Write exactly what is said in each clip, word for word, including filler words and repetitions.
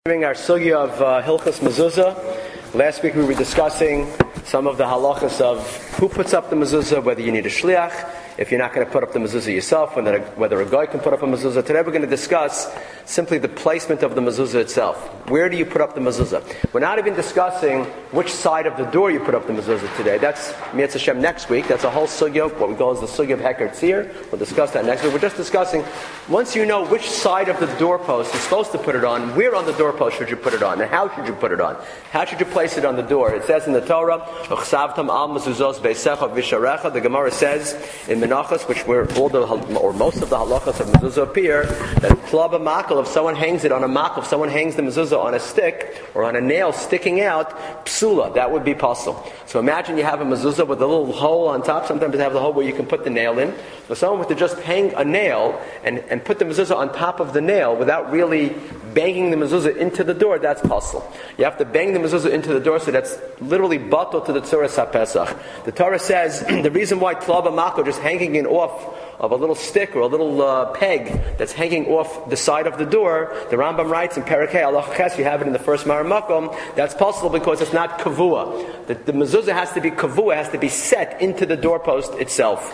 During our sugya of uh, Hilchos Mezuzah, last week we were discussing some of the halachas of who puts up the mezuzah, whether you need a shliach, if you're not going to put up the mezuzah yourself, whether a, whether a guy can put up a mezuzah. Today we're going to discuss simply the placement of the mezuzah itself. Where do you put up the mezuzah? We're not even discussing which side of the door you put up the mezuzah today. That's Mi'etz Hashem next week. That's a whole sugya, what we call as the sugya of Heker Tzir. We'll discuss that next week. We're just discussing, once you know which side of the doorpost you're supposed to put it on, where on the doorpost should you put it on, and how should you put it on? How should you place it on the door? It says in the Torah, the Gemara says in Menachos, which where all the or most of the halachas of mezuzah appear, that klaba makal, if someone hangs it on a makal, if someone hangs the mezuzah on a stick or on a nail sticking out, psula, that would be possible. So imagine you have a mezuzah with a little hole on top. Sometimes they have the hole where you can put the nail in. So someone were to just hang a nail and, and put the mezuzah on top of the nail without really banging the mezuzah into the door, that's possible. You have to bang the mezuzah into the door, so that's literally batal to the tzuras HaPesach. The Torah says the reason why klaba makal, just hanging it off of a little stick or a little uh, peg that's hanging off the side of the door, the Rambam writes in Perek Hey Halach Ches, you have it in the first Mar Makom, that's possible because it's not kavua. The, the mezuzah has to be kavua, has to be set into the doorpost itself.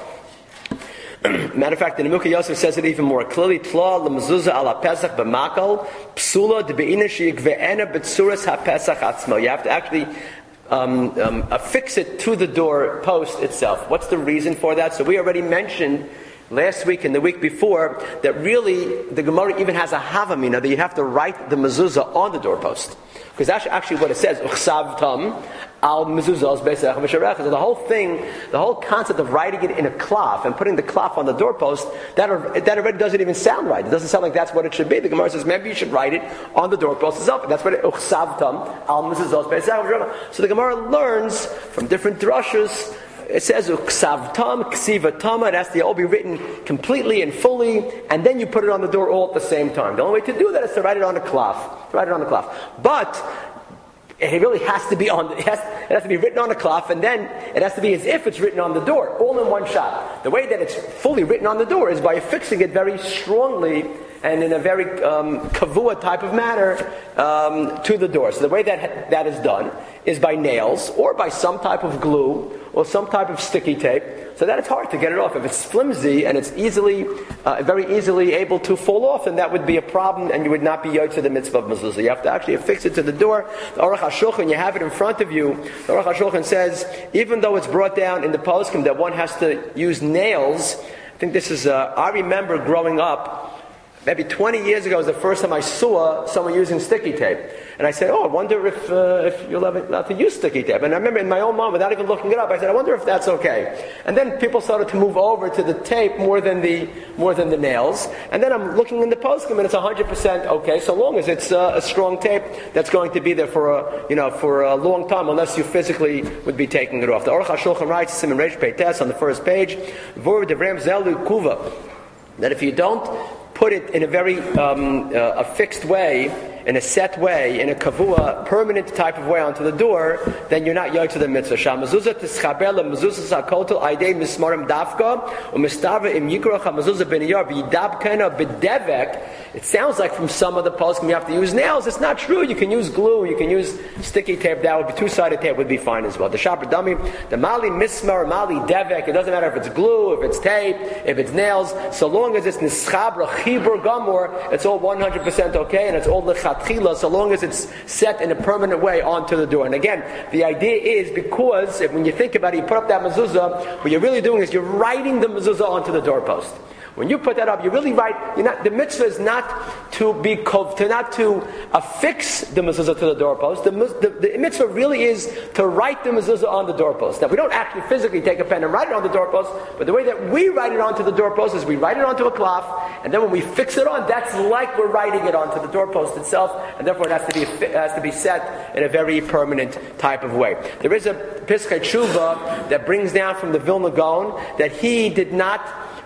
Matter of fact, the Nemuka Yosef says it even more clearly. Tla lemezuzah ala pesach b'makal psula debeina sheyikve'ena b'tzuras ha'pesach atzmo. You have to actually um, um, affix it to the door post itself. What's the reason for that? So we already mentioned last week and the week before that really the Gemara even has a havamina that you have to write the mezuzah on the doorpost. Because that's actually what it says. Uchsavtam al mezuzahs be'sech v'sharech. So the whole thing, the whole concept of writing it in a cloth and putting the cloth on the doorpost, that, that already doesn't even sound right. It doesn't sound like that's what it should be. The Gemara says maybe you should write it on the doorpost itself. And that's what it, uchsavtam al mezuzahs be'sech v'sharech. So the Gemara learns from different drushes. It says uksavtam, ksivatama. It has to all be written completely and fully, and then you put it on the door all at the same time. The only way to do that is to write it on a cloth. To write it on the cloth. But it really has to be on. It has, it has to be written on a cloth, and then it has to be as if it's written on the door, all in one shot. The way that it's fully written on the door is by affixing it very strongly and in a very um, kavua type of manner um, to the door. So the way that that is done is by nails or by some type of glue or some type of sticky tape, so that it's hard to get it off. If it's flimsy and it's easily, uh, very easily able to fall off, then that would be a problem, and you would not be yotze the mitzvah of mezuzah. You have to actually affix it to the door. The Aruch HaShulchan, you have it in front of you. The Aruch HaShulchan says, even though it's brought down in the poskim that one has to use nails, I think this is, uh, I remember growing up, maybe twenty years ago was the first time I saw someone using sticky tape. And I said, oh, I wonder if uh, if you're allowed to use sticky tape. And I remember in my own mind, without even looking it up, I said, I wonder if that's okay. And then people started to move over to the tape more than the more than the nails. And then I'm looking in the poskim, and it's one hundred percent okay, so long as it's uh, a strong tape that's going to be there for a, you know, for a long time, unless you physically would be taking it off. The Aruch HaShulchan writes, Siman Reish Pei Tes on the first page, Vor Devrem Zelu Kuva, that if you don't put it in a very um, uh, a fixed way, in a set way, in a kavua, permanent type of way onto the door, then you're not yotze the mitzvah. Shal mezuzah tischaber lemezuzah sakotel aidei mismarim dafka umistava im yikrach mezuzah beniyar v'yidabkena b'devek. It sounds like from some of the poskim you have to use nails. It's not true. You can use glue. You can use sticky tape. That would be two-sided tape would be fine as well. The shaper dami, the mali mismar, mali devek. It doesn't matter if it's glue, if it's tape, if it's nails. So long as it's nischabra chibur gamor, it's all one hundred percent okay, and it's all lechat. So long as it's set in a permanent way onto the door. And again, the idea is because if, when you think about it, you put up that mezuzah, what you're really doing is you're writing the mezuzah onto the doorpost. When you put that up, you really write. You're not, the mitzvah is not to be kov, to not to affix the mezuzah to the doorpost. The, the, the mitzvah really is to write the mezuzah on the doorpost. Now we don't actually physically take a pen and write it on the doorpost, but the way that we write it onto the doorpost is we write it onto a cloth, and then when we fix it on, that's like we're writing it onto the doorpost itself, and therefore it has to be it has to be set in a very permanent type of way. There is a Piskei Tshuva that brings down from the Vilna Gaon that he did not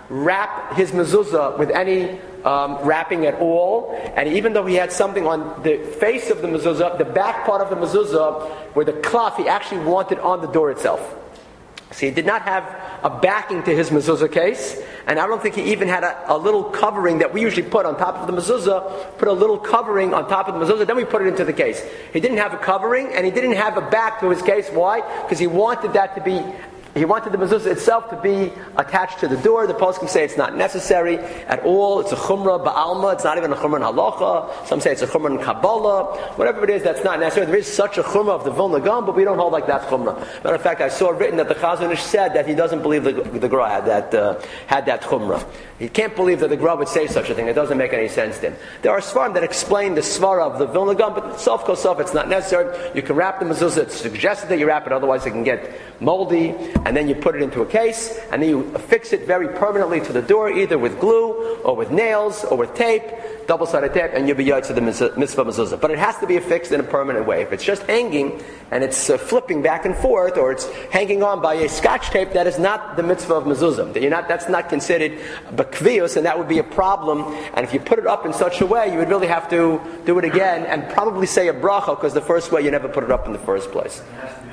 wrap his mezuzah with any um, wrapping at all, and even though he had something on the face of the mezuzah, the back part of the mezuzah, where the cloth he actually wanted on the door itself. So he did not have a backing to his mezuzah case, and I don't think he even had a, a little covering that we usually put on top of the mezuzah, put a little covering on top of the mezuzah, then we put it into the case. He didn't have a covering, and he didn't have a back to his case. Why? Because he wanted that to be He wanted the mezuzah itself to be attached to the door. The poskim say it's not necessary at all. It's a chumrah ba'alma. It's not even a chumrah in halacha. Some say it's a chumrah in Kabbalah. Whatever it is, that's not necessary. There is such a chumrah of the Vilna Gaon, but we don't hold like that chumrah. Matter of fact, I saw written that the Chazon Ish said that he doesn't believe the, the Gra had that uh, had that chumrah. He can't believe that the Gra would say such a thing. It doesn't make any sense to him. There are svarim that explain the svara of the Vilna Gaon, but self kosof, it's not necessary. You can wrap the mezuzah. It's suggested that you wrap it, otherwise it can get moldy, and then you put it into a case, and then you affix it very permanently to the door, either with glue, or with nails, or with tape, double-sided tape, and you'll be yotze the mitzvah mezuzah. But it has to be affixed in a permanent way. If it's just hanging, and it's uh, flipping back and forth, or it's hanging on by a scotch tape, that is not the mitzvah of mezuzah. That you're not, that's not considered bakvius, and that would be a problem. And if you put it up in such a way, you would really have to do it again, and probably say a bracha, because the first way you never put it up in the first place.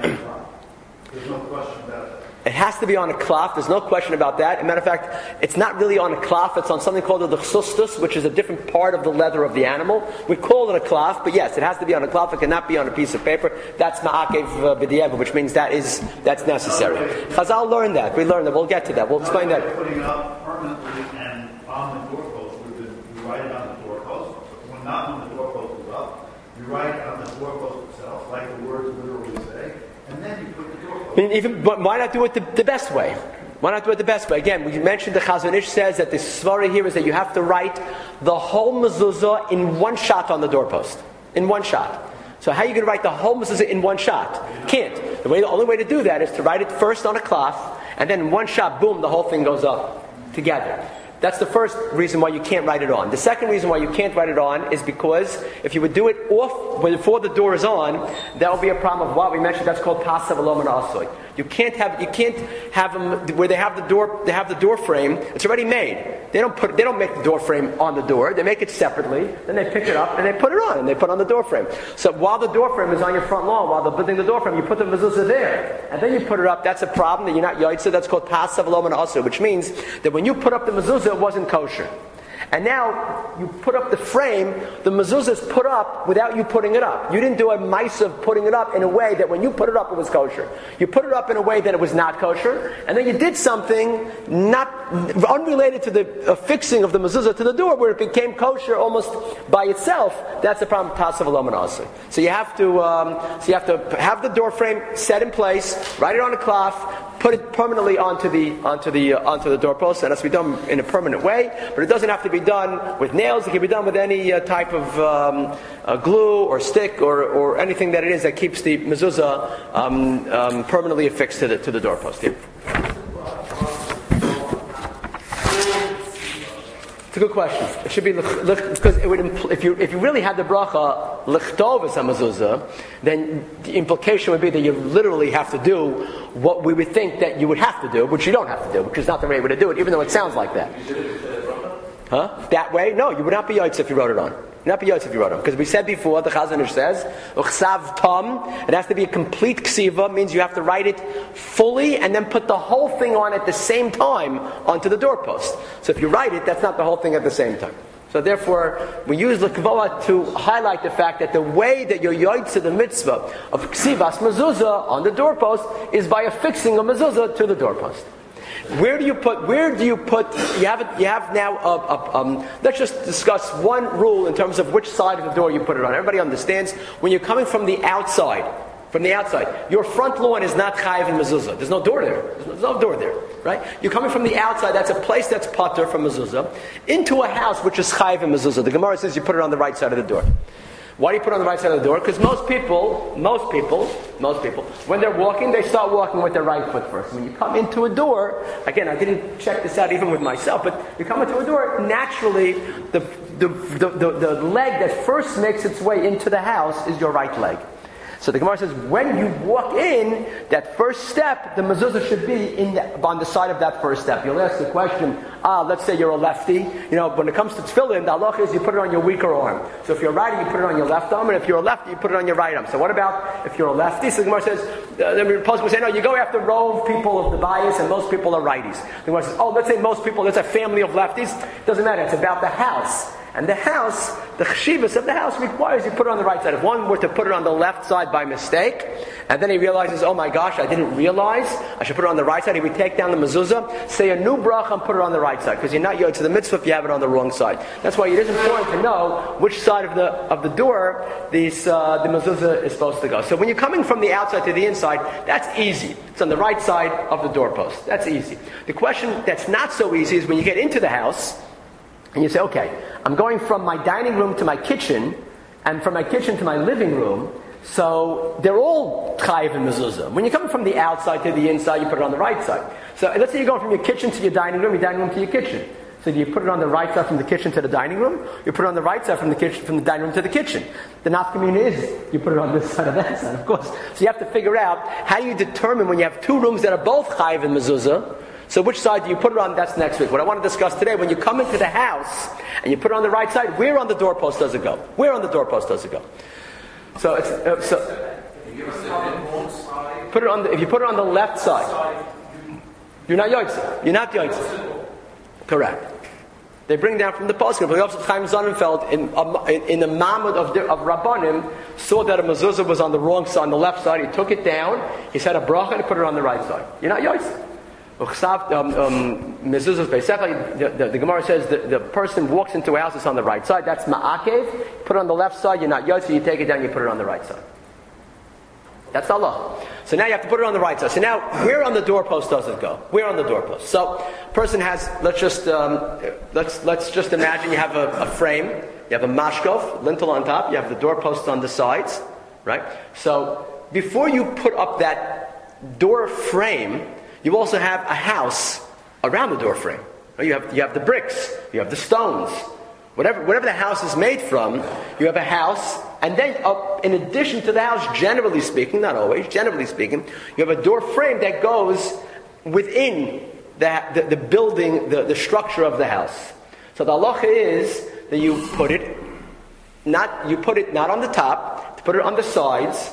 There's no question about it. It has to be on a cloth. There's no question about that. As a matter of fact, it's not really on a cloth. It's on something called a chsustus, which is a different part of the leather of the animal. We call it a cloth, but yes, it has to be on a cloth. It cannot be on a piece of paper. That's ma'akev b'di'ev, which means that is that's necessary. Chazal learned that. We learned that. We'll get to that. We'll explain that. Putting it up permanently and on the doorpost, you write it on the doorpost. When not when the doorpost is up, you write it on the doorpost itself, like the words literally say, and then you put the doorpost. I mean, even, but why not do it the, the best way? Why not do it the best way? Again, we mentioned the Chazon Ish says that the svara here is that you have to write the whole mezuzah in one shot on the doorpost. In one shot. So how are you going to write the whole mezuzah in one shot? Can't. The way, the only way to do that is to write it first on a cloth, and then in one shot, boom, the whole thing goes up together. That's the first reason why you can't write it on. The second reason why you can't write it on is because if you would do it off before the door is on, that will be a problem of what we mentioned. That's called pasav alom and asoy. You can't have you can't have them where they have the door they have the door frame. It's already made. They don't put they don't make the door frame on the door. They make it separately. Then they pick it up and they put it on and they put on the door frame. So while the door frame is on your front lawn, while they're building the door frame, you put the mezuzah there and then you put it up. That's a problem that you're not yaitza. That's called pasav alom and asoy, which means that when you put up the mezuzah, it wasn't kosher. And now you put up the frame, the mezuzah is put up without you putting it up. You didn't do a mice of putting it up in a way that when you put it up it was kosher. You put it up in a way that it was not kosher, and then you did something not unrelated to the affixing of the mezuzah to the door where it became kosher almost by itself. That's the problem with pasav alom and asoy. So you have to um, so you have to have the door frame set in place, write it on a cloth, put it permanently onto the onto the uh, onto the doorpost, and it has to be done in a permanent way. But it doesn't have to be done with nails. It can be done with any uh, type of um, uh, glue or stick or, or anything that it is that keeps the mezuzah um, um, permanently affixed to the to the doorpost. Yeah. It's a good question. It should be because it would impl- if you if you really had the bracha lichtov as a mezuzah, then the implication would be that you literally have to do what we would think that you would have to do, which you don't have to do, which is not the right way to do it, even though it sounds like that. Huh? That way? No, you would not be yotze if you wrote it on. You would not be yotze if you wrote it on. Because we said before, the Chazon Ish says, Uchsav tam, it has to be a complete ksiva, means you have to write it fully and then put the whole thing on at the same time onto the doorpost. So if you write it, that's not the whole thing at the same time. So therefore, we use l'kvoa to highlight the fact that the way that you're yotze the mitzvah of ksivas mezuzah on the doorpost is by affixing a mezuzah to the doorpost. Where do you put? Where do you put? You have it. You have now. A, a, um, let's just discuss one rule in terms of which side of the door you put it on. Everybody understands when you're coming from the outside. From the outside, your front lawn is not chayiv and mezuzah. There's no door there. There's no, there's no door there, right? You're coming from the outside. That's a place that's patur from mezuzah into a house which is chayiv and mezuzah. The Gemara says you put it on the right side of the door. Why do you put it on the right side of the door? Because most people, most people, most people, when they're walking, they start walking with their right foot first. When you come into a door, again, I didn't check this out even with myself, but you come into a door, naturally, the the, the, the, the leg that first makes its way into the house is your right leg. So the Gemara says, when you walk in, that first step, the mezuzah should be in the, on the side of that first step. You'll ask the question, ah, let's say you're a lefty. You know, when it comes to tefillin, the halacha is you put it on your weaker arm. So if you're a righty, you put it on your left arm, and if you're a lefty, you put it on your right arm. So what about if you're a lefty? So the Gemara says, uh, the Republic will say, no, you go after rove people of the bias, and most people are righties. The Gemara says, oh, let's say most people, that's a family of lefties. It doesn't matter, it's about the house. And the house, the chshivas of the house requires you put it on the right side. If one were to put it on the left side by mistake, and then he realizes, oh my gosh, I didn't realize, I should put it on the right side, he would take down the mezuzah, say a new bracha and put it on the right side. Because you're not, you're to the mitzvah if you have it on the wrong side. That's why it is important to know which side of the of the door these, uh, the mezuzah is supposed to go. So when you're coming from the outside to the inside, that's easy. It's on the right side of the doorpost. That's easy. The question that's not so easy is when you get into the house, and you say, okay, I'm going from my dining room to my kitchen, and from my kitchen to my living room, so they're all chayiv and mezuzah. When you're coming from the outside to the inside, you put it on the right side. So let's say you're going from your kitchen to your dining room, your dining room to your kitchen. So do you put it on the right side from the kitchen to the dining room? You put it on the right side from the kitchen, from the dining room to the kitchen. The nafkamina is you put it on this side or that side, of course. So you have to figure out how you determine when you have two rooms that are both chayiv and mezuzah. So which side do you put it on? That's next week. What I want to discuss today, when you come into the house and you put it on the right side, where on the doorpost does it go? Where on the doorpost does it go? So it's uh, so. Put it on. The, if you put it on the left side, you're not yotze. You're not yotze. Correct. They bring down from the poskim. But Chaim Sonnenfeld in, in, in the Mamud of, of Rabbanim saw that a mezuzah was on the wrong side, on the left side. He took it down. He said a bracha and put it on the right side. You're not yotze. Um, um, the, the, the Gemara says the, the person walks into a house that's on the right side. That's ma'akev. Put it on the left side. You're not yotze. You take it down. You put it on the right side. That's Allah. So now you have to put it on the right side. So now, where on the doorpost does it go? Where on the doorpost? So, person has. Let's just um, let's let's just imagine you have a, a frame. You have a mashkof, lintel on top. You have the doorposts on the sides, right? So before you put up that door frame, you also have a house around the door frame. You have you have the bricks, you have the stones, whatever whatever the house is made from. You have a house, and then up in addition to the house, generally speaking, not always, generally speaking, you have a door frame that goes within the the, the building, the, the structure of the house. So the halacha is that you put it not you put it not on the top, put it on the sides.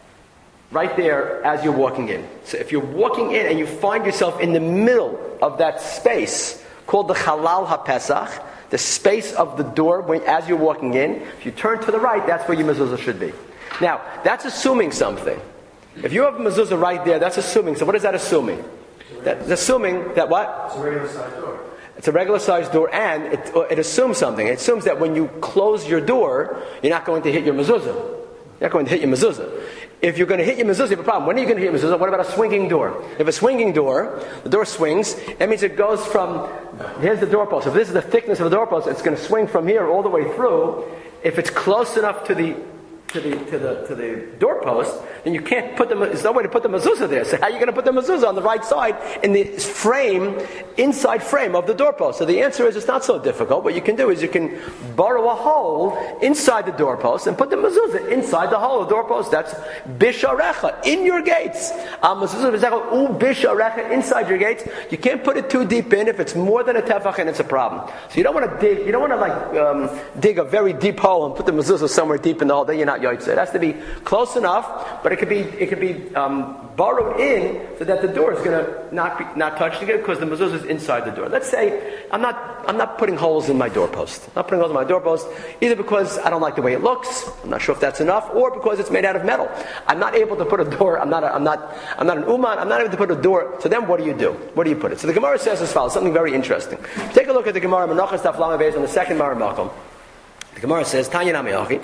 Right there as you're walking in. So if you're walking in and you find yourself in the middle of that space called the Chalal HaPesach, the space of the door when, as you're walking in, if you turn to the right, that's where your mezuzah should be. Now, that's assuming something. If you have a mezuzah right there, that's assuming. So what is that assuming? That's assuming that what? It's a regular sized door. It's a regular sized door, and it, it assumes something. It assumes that when you close your door, you're not going to hit your mezuzah. You're not going to hit your mezuzah. If you're going to hit your mezuzah, you have a problem. When are you going to hit your mezuzah? What about a swinging door? If a swinging door, the door swings, that means it goes from, here's the doorpost. If this is the thickness of the doorpost, it's going to swing from here all the way through. If it's close enough to the to the to the to the doorpost, then you can't put the. There's no way to put the mezuzah there. So how are you going to put the mezuzah on the right side in the frame, inside frame of the doorpost? So the answer is it's not so difficult. What you can do is you can borrow a hole inside the doorpost and put the mezuzah inside the hole of the doorpost. That's bisharecha in your gates. Um, mezuzah bisharecha inside your gates. You can't put it too deep in. If it's more than a tefach, and it's a problem. So you don't want to dig. You don't want to like um, dig a very deep hole and put the mezuzah somewhere deep in the hole. Then you're not. It has to be close enough, but it could be it could be um, borrowed in so that the door is going to not be, not touch together because the mezuzah is inside the door. Let's say I'm not I'm not putting holes in my doorpost. I'm not putting holes in my doorpost either because I don't like the way it looks. I'm not sure if that's enough, or because it's made out of metal. I'm not able to put a door. I'm not a, I'm not I'm not an uman. I'm not able to put a door. So then, what do you do? Where do you put it? So the Gemara says as follows. Something very interesting. Take a look at the Gemara Menachos Daf Lamed Beis on the second Mara Makom. The Gemara says Tanya Namiyachi.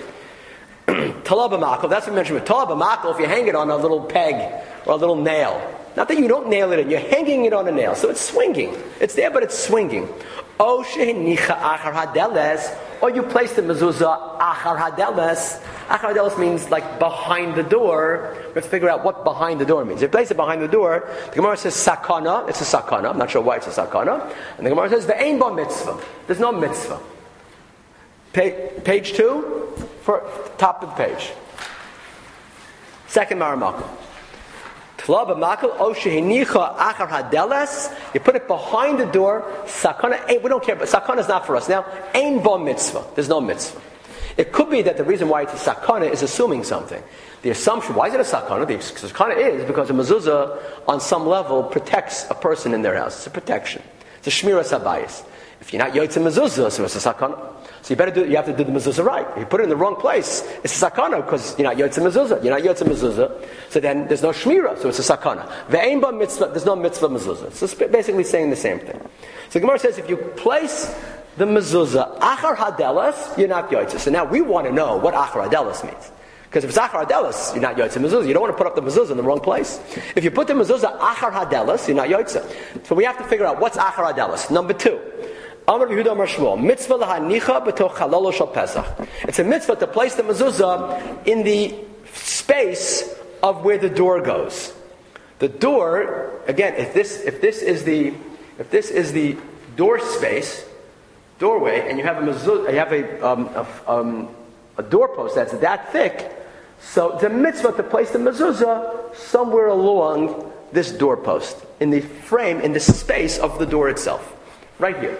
Talab Makal, that's what we mentioned with Talab Makal, if you hang it on a little peg or a little nail. Not that you don't nail it in, you're hanging it on a nail. So it's swinging. It's there, but it's swinging. O shehinicha achar hadeles, or you place the mezuzah achar hadeles. Achar hadeles means like behind the door. We have to figure out what behind the door means. If you place it behind the door, the Gemara says sakana, it's a sakana. I'm not sure why it's a sakana. And the Gemara says ve'ein ba mitzvah. There's no mitzvah. Pa- page two, for top of the page. Second Maramakal. Tlaba makal o shehinicha achar hadeles. You put it behind the door. Sakana. We don't care, but sakana is not for us now. Ein ba mitzvah. There's no mitzvah. It could be that the reason why it's a sakana is assuming something. The assumption, why is it a sakana? The sakana is because a mezuzah, on some level, protects a person in their house. It's a protection. It's a shmiras habayis. If you're not yotzei mezuzah, so it's a sakana. So you better do. You have to do the mezuzah right. If you put it in the wrong place, it's a sakana because you're not yotzei mezuzah. You're not yotzei mezuzah. So then there's no shmira. So it's a sakana. Ve'ein ba mitzvah. There's no mitzvah mezuzah. So it's basically saying the same thing. So Gemara says if you place the mezuzah achar hadelas, you're not yotzei. So now we want to know what achar hadelas means. Because if it's achar hadelas, you're not yotzei mezuzah. You don't want to put up the mezuzah in the wrong place. If you put the mezuzah achar hadelas, you're not yotzei. So we have to figure out what's achar hadelas. Number two. Amar Yehuda Amar Shmuel, mitzvah lahanicha b'toch chalolo shel Pesach. It's a mitzvah to place the mezuzah in the space of where the door goes. The door, again, if this if this is the if this is the door space, doorway, and you have a mezuzah, you have a um, a, um, a doorpost that's that thick, so it's a mitzvah to place the mezuzah somewhere along this doorpost, in the frame, in the space of the door itself, right here.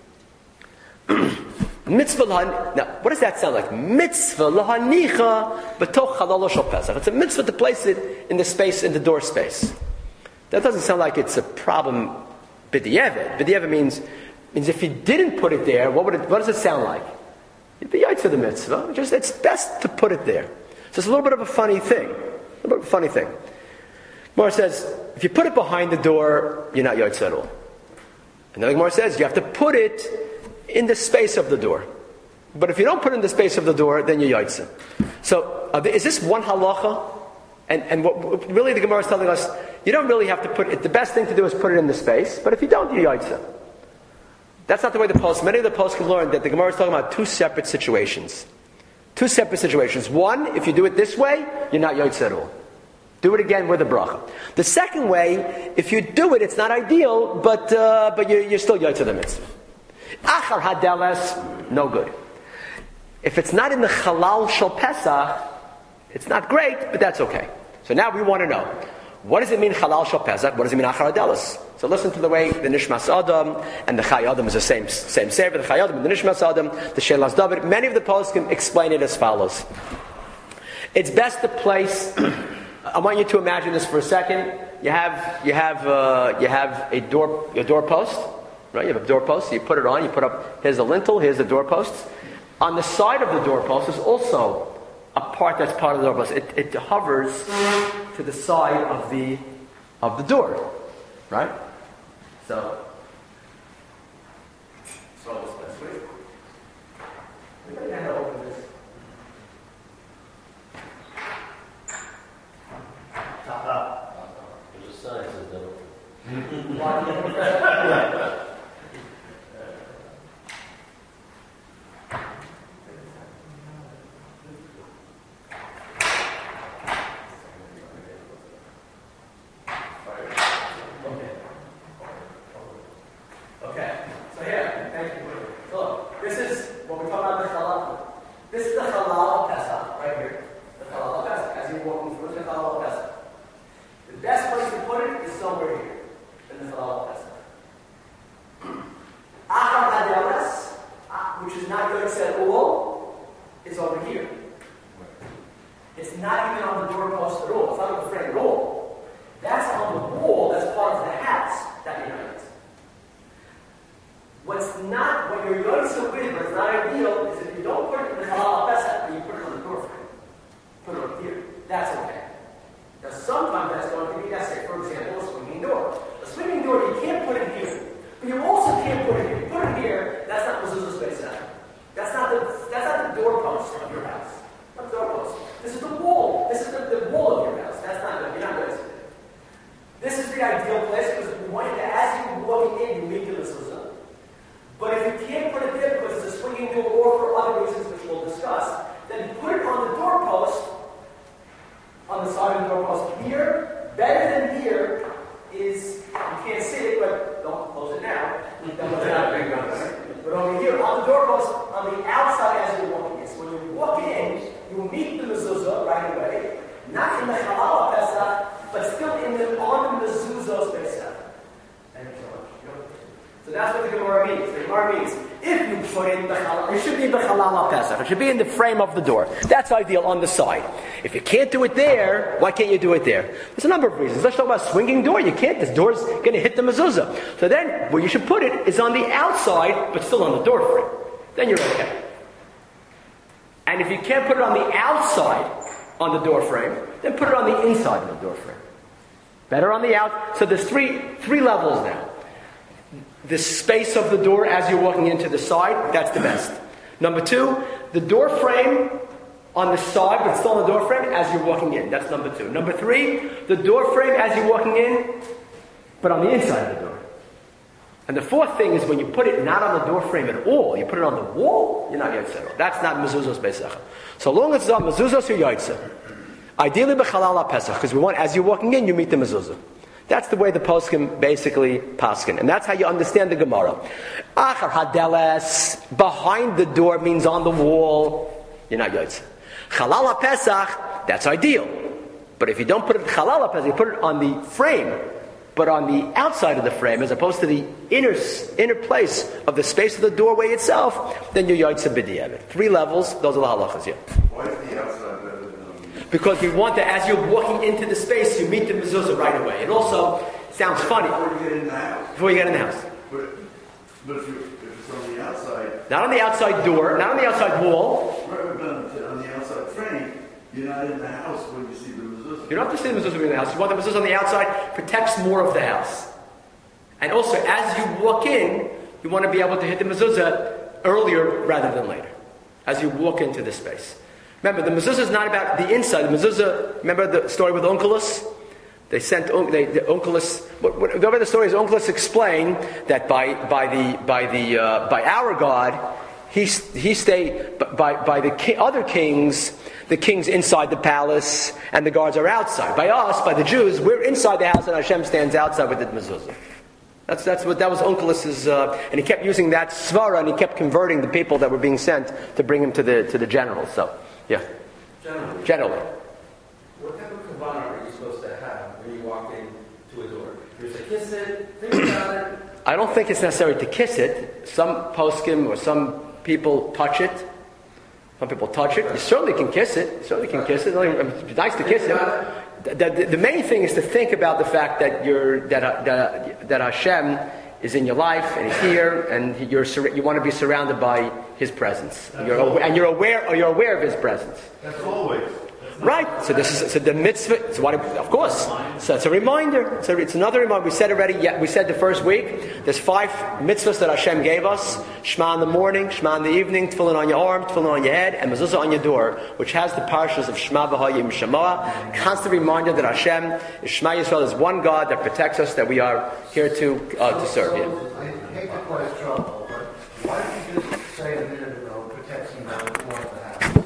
Mitzvah lahan. Now, what does that sound like? Mitzvah lahanicha b'toch chalalo shel Pesach. It's a mitzvah to place it in the space, in the door space. That doesn't sound like it's a problem. B'di'evet. B'di'evet means means if you didn't put it there, what would it? What does it sound like? You'd be yikes for the mitzvah. Just it's best to put it there. So it's a little bit of a funny thing. A little bit of a funny thing. Gemara says if you put it behind the door, you're not yotze at all. And then the Gemara says you have to put it in the space of the door. But if you don't put it in the space of the door, then you're yotzei. So uh, is this one halacha? And, and what really the Gemara is telling us, you don't really have to put it. The best thing to do is put it in the space. But if you don't, you're yotzei. That's not the way the post. Many of the posts can learn that the Gemara is talking about two separate situations. Two separate situations. One, if you do it this way, you're not yotzei at all. Do it again with a bracha. The second way, if you do it, it's not ideal, but uh, but you're, you're still yotzei the mitzvah. Achar hadeles, no good. If it's not in the halal shel Pesach, it's not great, but that's okay. So now we want to know, what does it mean halal shel Pesach? What does it mean achar hadeles? So listen to the way the Nishmas Adam and the Chai Adam is the same same sefer. The Chai Adam and the Nishmas Adam, the Shelas David. Many of the posts can explain it as follows. It's best to place. I want you to imagine this for a second. You have you have uh, you have a door a doorpost. Right, you have a doorpost, so you put it on, you put up, here's the lintel, here's the doorpost. On the side of the doorpost is also a part that's part of the doorpost. It, it hovers to the side of the of the door. Right? So, so let's this way. We're going to open this. Top up. There's a sign that says that. On the outside as you're walking in. So when you walk in, you will meet the mezuzah right away. not in the Halal Pesach, but still in the on the mezuzos Pesach. So that's what the Gemara means. The Gemara means if you put it in the halal, it should be in the halal Pesach. It should be in the frame of the door. That's ideal on the side. If you can't do it there, why can't you do it there? There's a number of reasons. Let's talk about swinging door. You can't. This door's going to hit the mezuzah. So then, where you should put it is on the outside, but still on the door frame. Then you're okay. And if you can't put it on the outside on the door frame, then put it on the inside of the door frame. Better on the out. So there's three three levels now. The space of the door as you're walking into the side, that's the best. Number two, the door frame on the side, but still on the door frame as you're walking in. That's number two. Number three, the door frame as you're walking in, but on the inside of the door. And the fourth thing is when you put it not on the door frame at all, you put it on the wall, you're not Yotzeh. That's not mezuzos Pesach. So long as it's on mezuzos, you're Yotzeh. Ideally, b'chalal Pesach, because we want, as you're walking in, you meet the mezuzah. That's the way the poskim basically paskin, and that's how you understand the Gemara. Achar hadeles, behind the door means on the wall. You're not yotzeh. Chalal Pesach, that's ideal. But if you don't put it chalal Pesach, you put it on the frame, but on the outside of the frame, as opposed to the inner inner place of the space of the doorway itself, then you're yotzeh b'diavad. Three levels. Those are the halachas. Yeah. Why is the outside? Because we want that as you're walking into the space, you meet the mezuzah right away. It also sounds funny. Before you get in the house. Before you get in the house. But, but if, you, if it's on the outside... Not on the outside door, not on the outside wall. Right, but on the outside frame, you're not in the house when you see the mezuzah. You don't have to see the mezuzah in the house. You want the mezuzah on the outside, protects more of the house. And also, as you walk in, you want to be able to hit the mezuzah earlier rather than later. As you walk into the space. Remember, the mezuzah is not about the inside. The mezuzah, remember the story with Onkelos? They sent they, the Onkelos. Whatever the story is, Onkelos explained that by by the by the uh, by our God, he he stayed by by the ki- other kings. The kings inside the palace, and the guards are outside. By us, by the Jews, we're inside the house, and Hashem stands outside with the mezuzah. That's that's what that was Onkelos's, uh, and he kept using that svara, and he kept converting the people that were being sent to bring him to the to the generals. So. Yeah. Generally. Generally. What type of kavanah are you supposed to have when you walk into a door? You're supposed to kiss it, think about it. I don't think it's necessary to kiss it. Some poskim or some people touch it. Some people touch it. You certainly can kiss it. You certainly can kiss it. It's nice to kiss it. The, the, the main thing is to think about the fact that you're that that, that Hashem is in your life and He's here, and you're you want to be surrounded by His presence, you're aware, and you're aware, or you're aware of His presence. That's always. Right. So this is so the mitzvah. So what? Of course. So it's a reminder. So it's another reminder. We said already. Yeah, we said the first week. There's five mitzvahs that Hashem gave us: Shema in the morning, Shema in the evening, Tefillin on your arm, Tefillin on your head, and Mezuzah on your door, which has the parshas of Shema v'Hayim Shemoah. Constant reminder that Hashem, Shema Yisrael, is one God that protects us, that we are here to uh, to serve Him. I hate to cause trouble, but why did you just say a minute ago protection now is more of the house?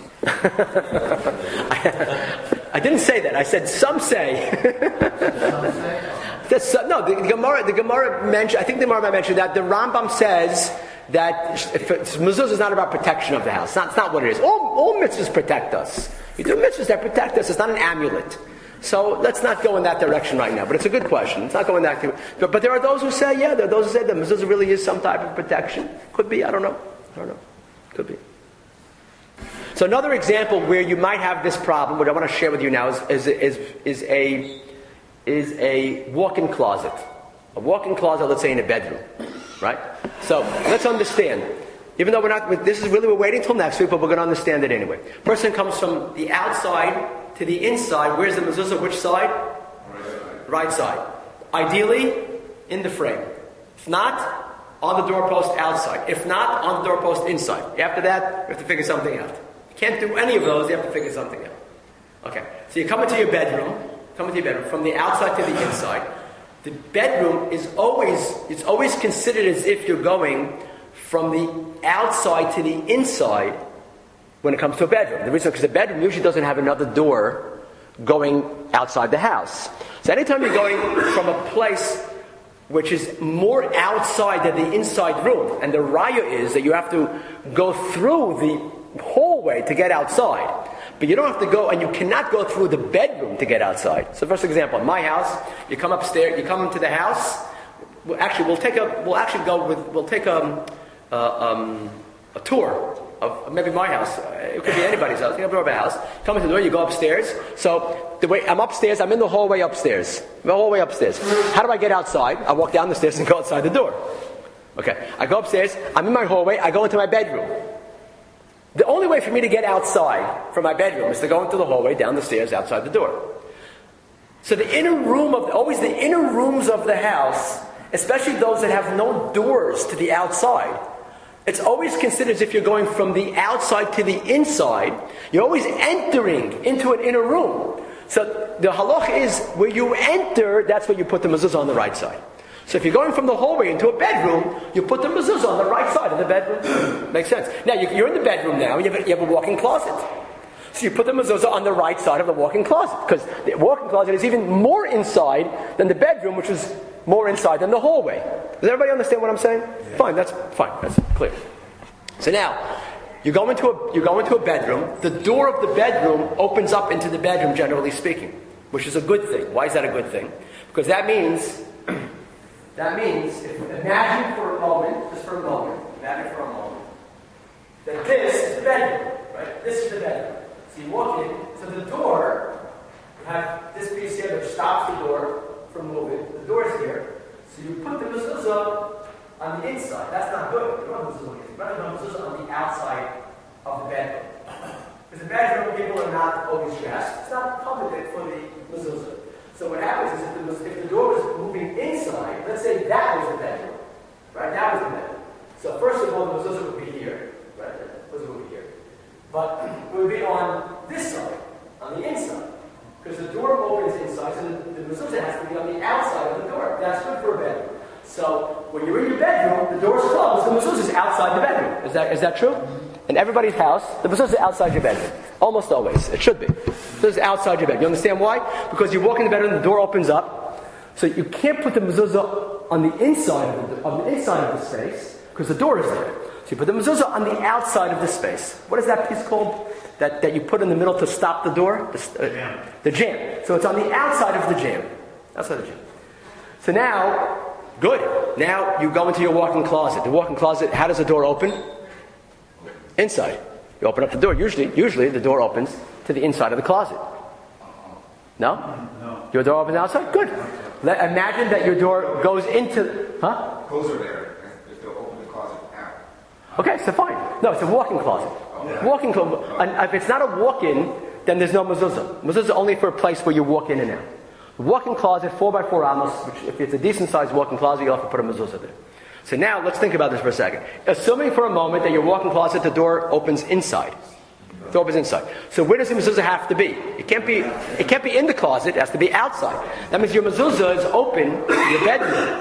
I, I didn't say that. I said some say. Some say? That's, uh, no, the, the Gemara. The Gemara mentioned. I think the Gemara mentioned that the Rambam says that mezuzah is not about protection of the house. It's not, it's not what it is. All, all mitzvahs protect us. You do mitzvahs that protect us. It's not an amulet. So let's not go in that direction right now. But it's a good question. It's not going that direction. But, but there are those who say, yeah, there are those who say that mezuzah really is some type of protection. Could be. I don't know. I don't know. Could be. So another example where you might have this problem, which I want to share with you now, is is is, is a is a walk-in closet. A walk-in closet, let's say in a bedroom, right? So let's understand. Even though we're not, this is really we're waiting till next week, but we're going to understand it anyway. Person comes from the outside to the inside. Where's the mezuzah? Which side? Right side. Ideally, in the frame. If not, on the doorpost outside. If not, on the doorpost inside. After that, you have to figure something out. Can't do any of those, you have to figure something out. Okay, so you come into your bedroom, come into your bedroom, from the outside to the inside. The bedroom is always, it's always considered as if you're going from the outside to the inside when it comes to a bedroom. The reason, because the bedroom usually doesn't have another door going outside the house. So anytime you're going from a place which is more outside than the inside room, and the raya is that you have to go through the hallway to get outside. But you don't have to go, and you cannot go through the bedroom to get outside. So, first example, in my house, you come upstairs, you come into the house. Well, actually, we'll take a, we'll actually go with, we'll take a, uh, um, a tour of maybe my house. It could be anybody's house. You have a door of a house. Come into the door, you go upstairs. So the way I'm upstairs, I'm in the hallway upstairs. The hallway upstairs. How do I get outside? I walk down the stairs and go outside the door. Okay, I go upstairs. I'm in my hallway. I go into my bedroom. The only way for me to get outside from my bedroom is to go into the hallway, down the stairs, outside the door. So the inner room of always the inner rooms of the house, especially those that have no doors to the outside. It's always considered as if you're going from the outside to the inside. You're always entering into an inner room. So the halacha is where you enter, that's where you put the mezuzah on the right side. So if you're going from the hallway into a bedroom, you put the mezuzah on the right side of the bedroom. Makes sense. Now you're in the bedroom now, and you have a, you have a walk-in closet. So you put the mezuzah on the right side of the walk-in closet, because the walk-in closet is even more inside than the bedroom, which is more inside than the hallway. Does everybody understand what I'm saying? Yeah. Fine, that's fine. That's clear. So now, you go into a you go into a bedroom. The door of the bedroom opens up into the bedroom, generally speaking, which is a good thing. Why is that a good thing? Because that means that means if, imagine for a moment, just for a moment, imagine for a moment that this is the bedroom, right? This is the bedroom. So you walk in. So the door, you have this piece here that stops the door from moving. The door is here. So you put the mezuzah on the inside. That's not good. You don't have mezuzah on the inside. You have mezuzah on the outside of the bedroom. Because the bedroom, people are not always dressed. It's not public for the mezuzah. So what happens is if the, if the door was moving inside, let's say that was the bedroom. Right? That was the bedroom. So first of all, the mezuzah would be here. Right? The mezuzah would be here. But it would be on this side, on the inside. Because the door opens inside, so the, the mezuzah has to be on the outside of the door. That's good for a bedroom. So when you're in your bedroom, the door's closed, the mezuzah is outside the bedroom. Is that is that true? In everybody's house, the mezuzah is outside your bedroom. Almost always. It should be. So it's outside your bedroom. You understand why? Because you walk in the bedroom, the door opens up. So you can't put the mezuzah on the inside of the, on the inside of the space, because the door is there. So you put the mezuzah on the outside of the space. What is that piece called? That, that you put in the middle to stop the door? The, uh, jam. the jam. So it's on the outside of the jam. Outside the jam. So now, good. Now you go into your walk-in closet. The walk-in closet, how does the door open? Inside. You open up the door. Usually, usually the door opens to the inside of the closet. No? No. Your door opens outside? Good. Let, imagine that your door goes into... Huh? Clothes are there. If they'll open the closet out. Okay, so fine. No, it's a walk-in closet. Yeah. Walk-in closet. And if it's not a walk-in, then there's no mezuzah. Mezuzah is only for a place where you walk in and out. Walk-in closet, four by four amos, which if it's a decent-sized walk-in closet, you'll have to put a mezuzah there. So now, let's think about this for a second. Assuming for a moment that your walk-in closet, the door opens inside. The door opens inside. So where does the mezuzah have to be? It can't be, it can't be in the closet, it has to be outside. That means your mezuzah is open to your bedroom.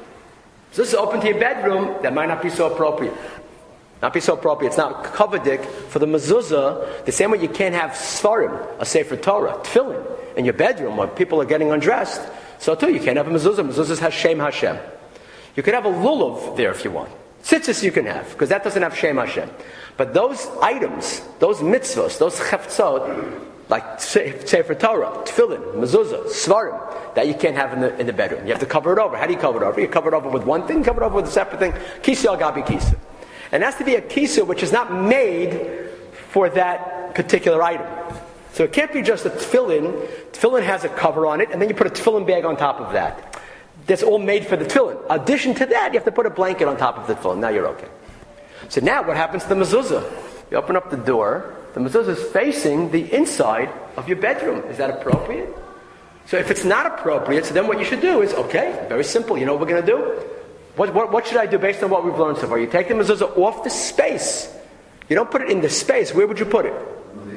So this is open to your bedroom, that might not be so appropriate. Not be so appropriate. It's not kavadik for the mezuzah. The same way you can't have svarim, a sefer Torah, tefillin, in your bedroom when people are getting undressed. So too, you can't have a mezuzah. Mezuzah has Shem Hashem. You could have a lulav there if you want. Tzitzis you can have, because that doesn't have Shem Hashem. But those items, those mitzvahs, those cheftzot, like sefer Torah, tefillin, mezuzah, svarim, that you can't have in the in the bedroom. You have to cover it over. How do you cover it over? You cover it over with one thing, cover it over with a separate thing. Kisa al gabi kisa. And it has to be a kisa which is not made for that particular item. So it can't be just a tefillin. Tefillin has a cover on it, and then you put a tefillin bag on top of that. That's all made for the tefillin. In addition to that, you have to put a blanket on top of the tefillin. Now you're okay. So now what happens to the mezuzah? You open up the door. The mezuzah is facing the inside of your bedroom. Is that appropriate? So if it's not appropriate, so then what you should do is, okay, very simple. You know what we're going to do? What, what, what should I do based on what we've learned so far? You take the mezuzah off the space. You don't put it in the space. Where would you put it?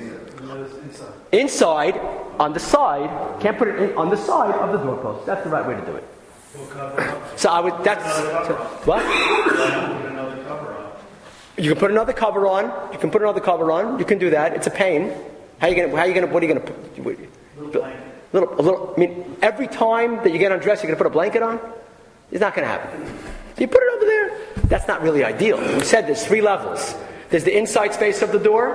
Inside. Inside, on the side. Can't put it in, on the side of the doorpost. That's the right way to do it. We'll cover up. So I would, that's, so, what? Put another cover on. You can put another cover on. You can put another cover on. You can do that. It's a pain. How are you going to, how are you going to, what are you going to put? Little blanket. Little, a little, I mean, every time that you get undressed, you're going to put a blanket on? It's not going to happen. So you put it over there. That's not really ideal. We said there's three levels. There's the inside space of the door.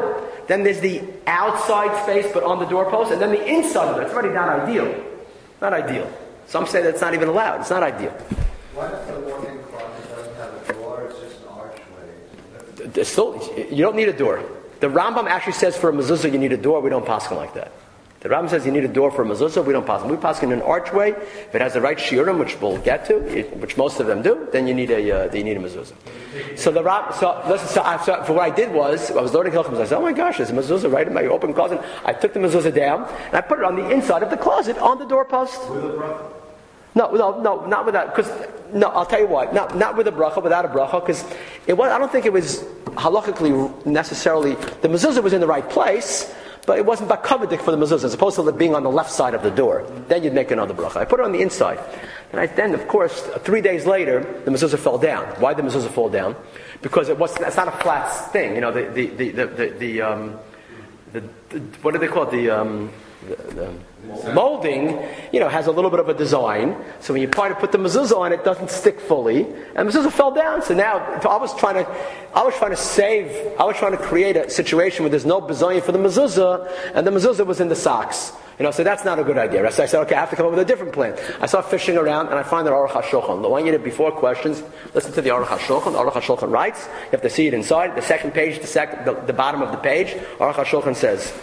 then there's the outside space but on the doorpost, and then the inside of it. It's already not ideal. Not ideal. Some say that it's not even allowed. It's not ideal. Why does the walk-in closet doesn't have a door? It's just an archway. There's still, you don't need a door. The Rambam actually says for a mezuzah you need a door. We don't paskin like that. The Rambam says you need a door for a mezuzah. We don't paskin. We paskin an archway. If it has the right shiurim, which we'll get to, which most of them do, then you need a uh, you need a mezuzah. So the Rambam, so listen. So, I, so for what I did was I was learning hilchos. I said, oh my gosh, there's a mezuzah right in my open closet. I took the mezuzah down and I put it on the inside of the closet on the doorpost. With a bracha? No, no, no, not with that. Because no, I'll tell you what. Not not with a bracha, without a bracha. Because it was. I don't think it was halachically necessarily. The mezuzah was in the right place. But it wasn't bakavidik for the mezuzah, as opposed to it being on the left side of the door. Then you'd make another bracha. I put it on the inside. And I, then, of course, three days later, the mezuzah fell down. Why did the mezuzah fall down? Because it was, it's not a flat thing. You know, the, the, the, the, the, the, um, the, the what do they call it? The, um, the, the molding, you know, has a little bit of a design. So when you try to put the mezuzah on, it doesn't stick fully. And the mezuzah fell down. So now, I was trying to, I was trying to save, I was trying to create a situation where there's no bezoyin for the mezuzah, and the mezuzah was in the socks. You know, so that's not a good idea. So I said, okay, I have to come up with a different plan. I start fishing around, and I find that Aruch HaShulchan. I want you to, before questions, listen to the Aruch HaShulchan. Aruch HaShulchan writes, you have to see it inside. The second page, the, sec, the, the bottom of the page, Aruch HaShulchan says,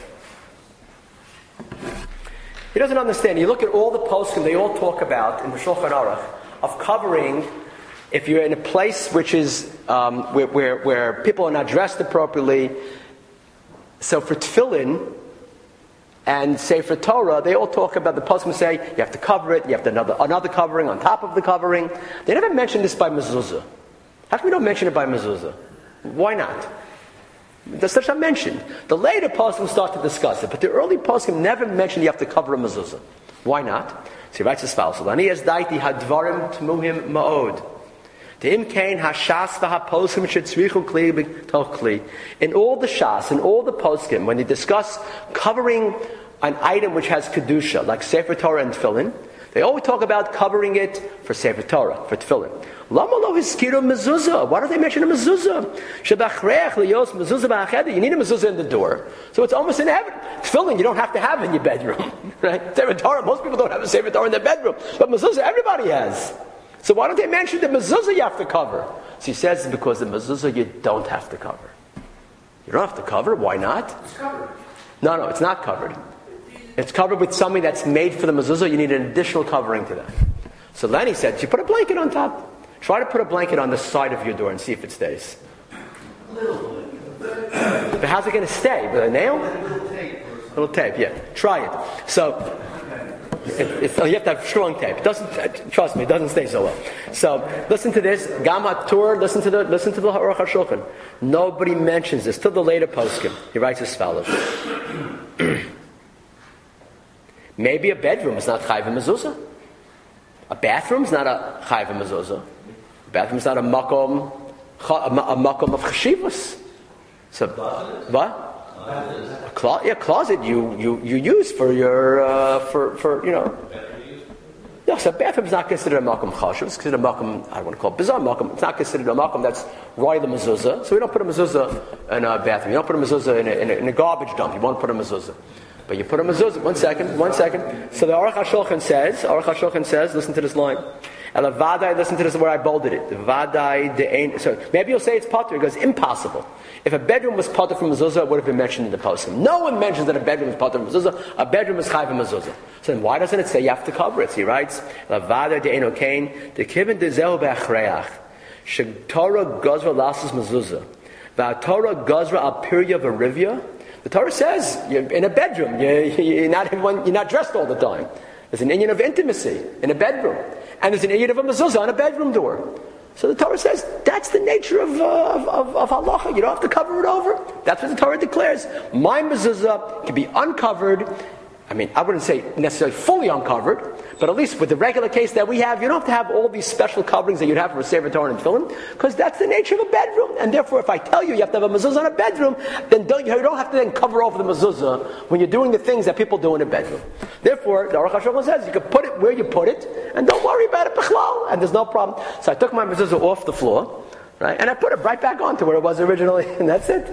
he doesn't understand. You look at all the poskim they all talk about in the Shulchan Aruch of covering if you're in a place which is um, where, where, where people are not dressed appropriately. So for tefillin and Sefer Torah, they all talk about the poskim say you have to cover it. You have to another another covering on top of the covering. They never mention this by mezuzah. How come we don't mention it by mezuzah? Why not? There's such a mention. The later poskim start to discuss it, but the early poskim never mention you have to cover a mezuzah. Why not? So he writes as follows: "Ani es daiti hadvarim tmuhim ma'od." In all the shas, in all the poskim, when they discuss covering an item which has kedusha, like Sefer Torah and Tefillin, they always talk about covering it for Sefer Torah, for Tefillin. Lama lo hiskiru mezuzah. Why don't they mention a mezuzah? Shebachrech liyos mezuzah ba'acheder. You need a mezuzah in the door, so it's almost inevitable. Tefillin you don't have to have in your bedroom, right? Sefer Torah, most people don't have a Sefer Torah in their bedroom, but mezuzah everybody has. So why don't they mention the mezuzah you have to cover? So he says it's because the mezuzah you don't have to cover. You don't have to cover. Why not? It's covered. No, no, it's not covered. It's covered with something that's made for the mezuzah. You need an additional covering to that. So Lenny said, you put a blanket on top. Try to put a blanket on the side of your door and see if it stays. But how's it going to stay? With a nail? Little tape. Little tape, yeah. Try it. So... It, it, you have to have strong tape. It doesn't, trust me, it doesn't stay so well. So listen to this. Gam HaTur, listen to the listen to the Aruch HaShulchan. Nobody mentions this till the later poskim. He writes as follows: maybe a bedroom is not chayv mezuzah. A bathroom is not a chayv mezuzah. A bathroom is not a makom a makom of cheshivos. So what? A closet, yeah, closet you, you, you use for your uh, for for you know. Yeah, so bathroom is not considered a makom chashuv. It's considered a makom. I don't want to call it bizarre makom. It's not considered a makom that's roy the mezuzah. So we don't put a mezuzah in a bathroom. You don't put a mezuzah in a, in a, in a garbage dump. You won't put a mezuzah. But you put a mezuzah. One second, one second. So the Aruch HaShulchan says, Aruch HaShulchan says, listen to this line. Elavadai, listen to this where I bolded it. Vadai de ein. So maybe you'll say it's potter. It goes impossible. If a bedroom was potter from mezuzah, it would have been mentioned in the poskim. No one mentions that a bedroom is potter from mezuzah. A bedroom is chayv mezuzah. So then why doesn't it say you have to cover it? So he writes, Elavadai de ein okain de kivin de zehu be'achreach sh'torah gazra lasas mezuzah va'torah gazra al pirya v'rivya. The Torah says you're in a bedroom. You're, you're not you're not dressed all the time. There's an inyan of intimacy in a bedroom. And there's an inyan of a mezuzah on a bedroom door. So the Torah says that's the nature of, uh, of, of, of halacha. You don't have to cover it over. That's what the Torah declares. My mezuzah can be uncovered. I mean, I wouldn't say necessarily fully uncovered, but at least with the regular case that we have, you don't have to have all these special coverings that you'd have for a Sefer Torah and Tefillin, because that's the nature of a bedroom. And therefore, if I tell you you have to have a mezuzah in a bedroom, then don't, you don't have to then cover over the mezuzah when you're doing the things that people do in a bedroom. Therefore, the Aruch HaShulchan says you can put it where you put it, and don't worry about it, bichlal, and there's no problem. So I took my mezuzah off the floor, right, and I put it right back onto where it was originally, and that's it.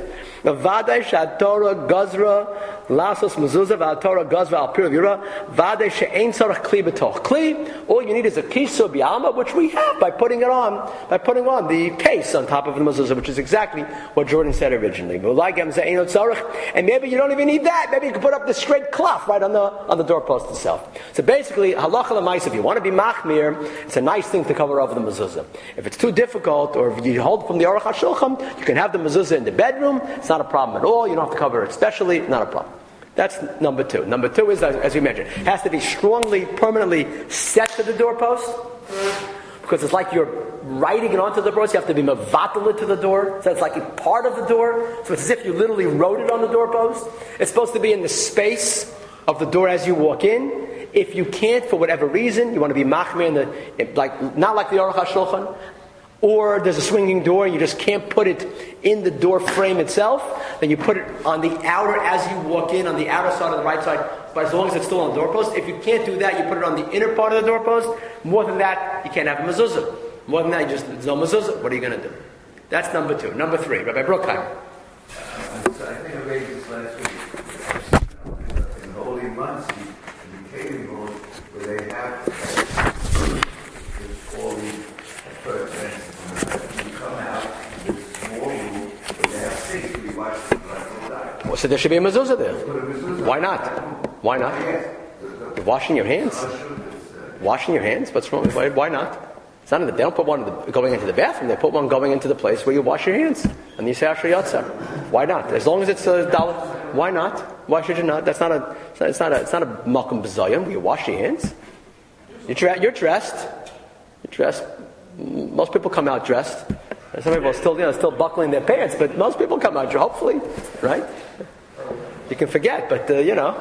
Vade she'atorah gazra lasos mezuzah v'atorah gazra al pir v'yura vade she'ein tzarach kli b'toch kli. All you need is a kisu b'alma, which we have by putting it on, by putting on the case on top of the mezuzah, which is exactly what Jordan said originally. And maybe you don't even need that. Maybe you can put up the straight cloth right on the on the doorpost itself. So basically, halacha l'maisa, if you want to be machmir, it's a nice thing to cover over the mezuzah. If it's too difficult, or if you hold from the Aruch HaShulchan, you can have the mezuzah in the bedroom. It's not a problem at all. You don't have to cover it specially. Not a problem. That's number two. Number two is, as we mentioned, it has to be strongly, permanently set to the doorpost, because it's like you're writing it onto the doorpost. You have to be mevatel it to the door, so it's like a part of the door. So it's as if you literally wrote it on the doorpost. It's supposed to be in the space of the door as you walk in. If you can't, for whatever reason, you want to be machmir in the, like, not like the Aruch HaShulchan, or there's a swinging door and you just can't put it in the door frame itself, then you put it on the outer, as you walk in, on the outer side of the right side, but as long as it's still on the doorpost. If you can't do that, you put it on the inner part of the doorpost. More than that, you can't have a mezuzah. More than that, you just, there's no mezuzah. What are you going to do? That's number two. Number three, Rabbi Bruckheim. Uh, I think I raised this last week. In holy months, in the caving room, where they have all these persons, you come out in this small room where they have sinks to be washed the blood. Well, so there should be a mezuzah there. Why not? Why not? You're washing your hands. Washing your hands? What's wrong? Why, why not? It's not in the, they don't put one in the, going into the bathroom. They put one going into the place where you wash your hands. And you say Asher Yatzar. Why not? As long as it's a dollar. Why not? Why should you not? That's not a. It's not a. It's not a malkum b'zayim where you wash your hands. You're, dre- you're dressed. You're dressed. Most people come out dressed. Some people are still, you know, still buckling their pants, but most people come out, hopefully, right? You can forget, but uh, you know.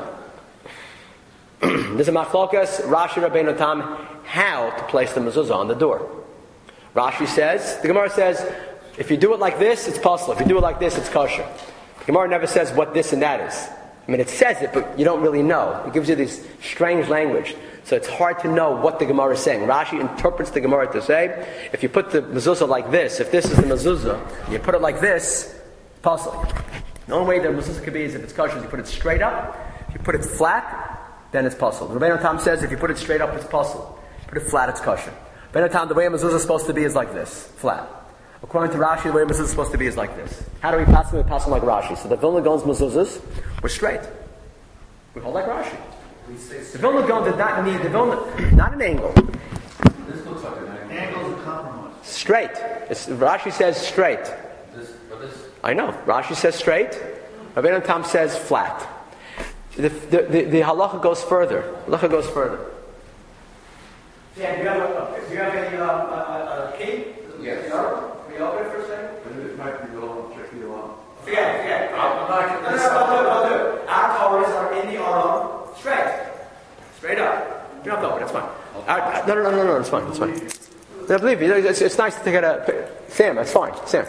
There's a machlokas, Rashi Rabbeinu Tam, how to place the mezuzah on the door. Rashi says, the Gemara says, if you do it like this, it's possible. If you do it like this, it's kosher. The Gemara never says what this and that is. I mean, it says it, but you don't really know. It gives you this strange language. So it's hard to know what the Gemara is saying. Rashi interprets the Gemara to say, if you put the mezuzah like this, if this is the mezuzah, you put it like this, it's possible. The only way the mezuzah could be is if it's kosher, is you put it straight up. If you put it flat, then it's possible. Rabbeinu Tam says if you put it straight up, it's possible. Put it flat, it's kosher. Rabbeinu Tam, the way a mezuzah is supposed to be is like this, flat. According to Rashi, the way a mezuzah is supposed to be is like this. How do we pass them? We pass them like Rashi. So the Vilna Gaon's mezuzahs were straight. We hold like Rashi. The Vilna Gaon did not need the Vilna, not an angle. This looks like an angle. Angle is a compromise. Straight. It's, Rashi says straight. This, but this. I know. Rashi says straight. Rabbeinu Tam says flat. The, the, the, the halacha goes further. Halacha goes further. Yeah, do you have a, do you have a, uh, a, a key? Yes. Can we open it for a second? It might be wrong, check it out. Forget it, forget it. I'm not going to do it, I'll do it. Our Torahs are in the Aron, straight. Straight up. You don't have to open it, it's fine. Uh, no, no, no, no, no, it's fine, it's fine. No, believe me, it's, it's nice to get a... Sam, that's fine, Sam.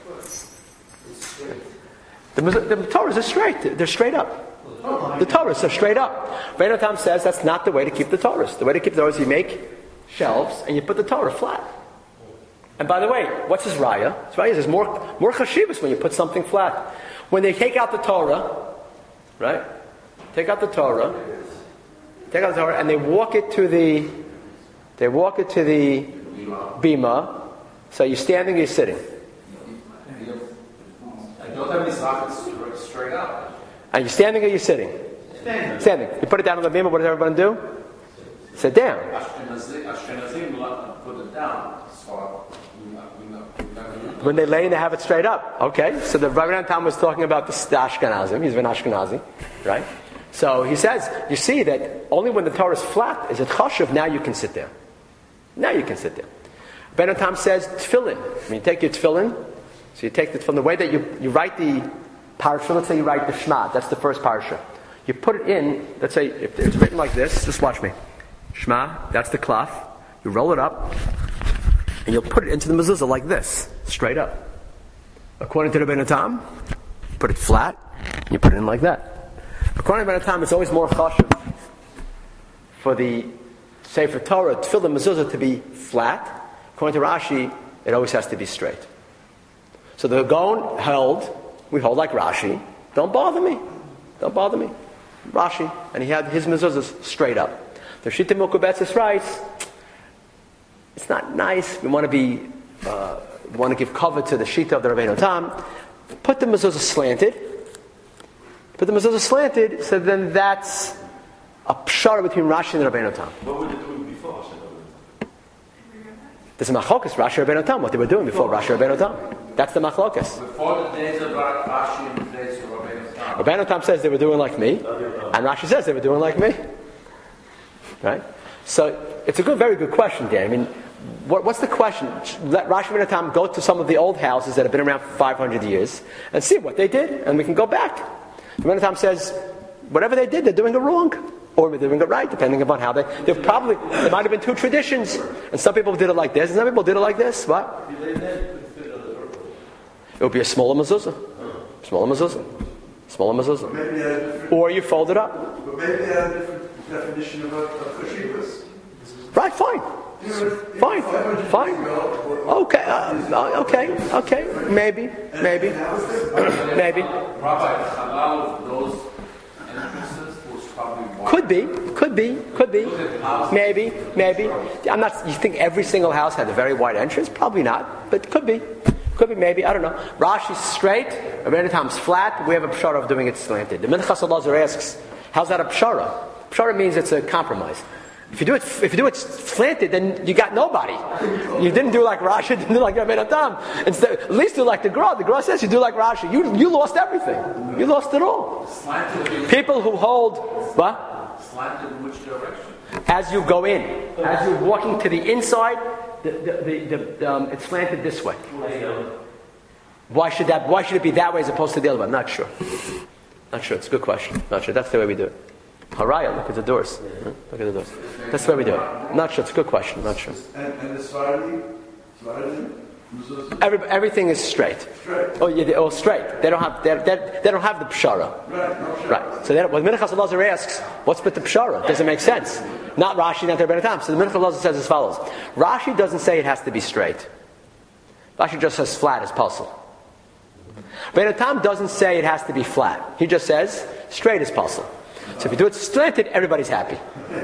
The, the Torahs are straight, they're straight up. The Torahs are straight up. Rabbeinu Tam says that's not the way to keep the Torahs. The way to keep the Torahs is you make shelves and you put the Torah flat. And by the way, what's his raya? His raya is there's more, more chashivas when you put something flat. When they take out the Torah, right? Take out the Torah, take out the Torah, and they walk it to the, they walk it to the bima. So you're standing, you're sitting. I don't have any sockets straight up. Are you standing or are you sitting? Standing. Standing. You put it down on the bima, what does everyone do? Sit down. Ashkenazim put it down. So we not, we not, we not When they lay and they have it straight up. Okay, so the Rabbi Tam was talking about the Ashkenazim. He's an Ashkenazi, right? So he says, you see that only when the Torah is flat is it chashuv, now you can sit there. Now you can sit there. Rabbi Tam says tefillin. When you take your tefillin, so you take it from the way that you, you write the parasha, let's say you write the Shema, that's the first parasha. You put it in, let's say if it's written like this, just watch me. Shema, that's the cloth. You roll it up, and you'll put it into the mezuzah like this, straight up. According to the Rabbeinu Tam, put it flat, and you put it in like that. According to the Rabbeinu Tam, it's always more chashuv for the Sefer Torah, tefillah mezuzah to be flat. According to Rashi, it always has to be straight. So the Gaon held, we hold like Rashi. Don't bother me. Don't bother me. Rashi. And he had his mezuzahs straight up. The Shita Milkubetzis writes, it's not nice. We want to be, uh, we want to give cover to the Shita of the Rabbeinu Tam. Put the mezuzah slanted. Put the mezuzah slanted, so then that's a pshara between Rashi and the Rabbeinu Tam. What were they doing before? There's a machlokas, Rashi and Rabbeinu Tam, what they were doing before Rashi and Rabbeinu Tam. That's the machlokas. Before the days of Rashi and the days of Rabbeinu Tam. Rabbeinu Tam says they were doing like me, and Rashi says they were doing like me. Right? So, it's a good, very good question there. I mean, what, what's the question? Let Rashi and Rabbeinu Tam go to some of the old houses that have been around for five hundred years and see what they did, and we can go back. Rabbeinu Tam says, whatever they did, they're doing it wrong. Or they're doing it right, depending upon how they... There probably... There might have been two traditions. And some people did it like this, and some people did it like this. What? It would be a smaller mezuzah. Smaller mezuzah. Smaller mezuzah. Or you fold it up. But maybe they have a different definition of a chashivas. Right, fine. Fine, fine. Okay, uh, okay, okay. Maybe, maybe, maybe. Rabbi, allow those entrances was probably one. Could be, could be, could be. Maybe, maybe. I'm not. You think every single house had a very wide entrance? Probably not, but could be, could be. Maybe I don't know. Rashi's straight. Rabbeinu Tam's flat. We have a pshara of doing it slanted. The Minchas Elazar asks, "How's that a pshara?" Pshara means it's a compromise. If you do it, if you do it slanted, then you got nobody. You didn't do like Rashi, didn't do like Rabbeinu Tam. Instead, at least do like the Gra. The Gra says you do like Rashi. You you lost everything. You lost it all. Slanted. People who hold what? Slanted in which direction? As you go in, as you're walking to the inside, the, the, the, the, the, um, it's slanted this way. Why should that? Why should it be that way as opposed to the other way? I'm not sure. Not sure. It's a good question. Not sure. That's the way we do it. Haraya, look at the doors. Huh? Look at the doors. That's the way we do it. Not sure. It's a good question. Not sure. And, and the Svardi? Svardi? Every, everything is straight. Straight. Oh, yeah, they're all straight. They don't have. They, they, they don't have the pshara. Right. No, Right. So then, when Minchas Elazar asks, "What's with the pshara?" Doesn't make sense. Not Rashi, not the Rabbeinu Tam. So the Minchas Elazar says as follows: Rashi doesn't say it has to be straight. Rashi just says flat as possible. Rabbeinu Tam doesn't say it has to be flat. He just says straight as possible. So if you do it slanted, everybody's happy.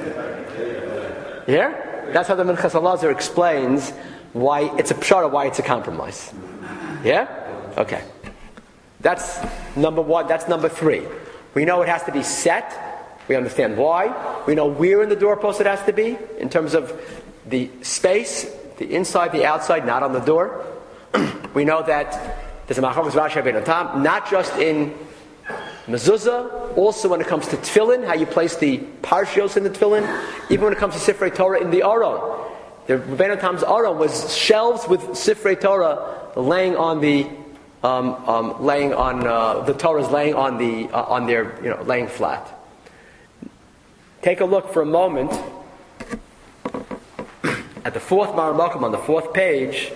Yeah? That's how the Minchas Elazar explains why it's a pshara, why it's a compromise. Yeah? Okay. That's number one. That's number three. We know it has to be set. We understand why. We know where in the doorpost it has to be, in terms of the space, the inside, the outside, not on the door. We know that there's a Machavos Rashi Rabbeinu Tam, not just in mezuzah, also when it comes to tefillin, how you place the parshios in the tefillin, even when it comes to Sifrei Torah in the Aron. The Rabbeinu Tam's Aron was shelves with Sifrei Torah laying on the, um, um, laying on uh, the Torahs laying on the uh, on their, you know, laying flat. Take a look for a moment at the fourth Mareh Makom on the fourth page.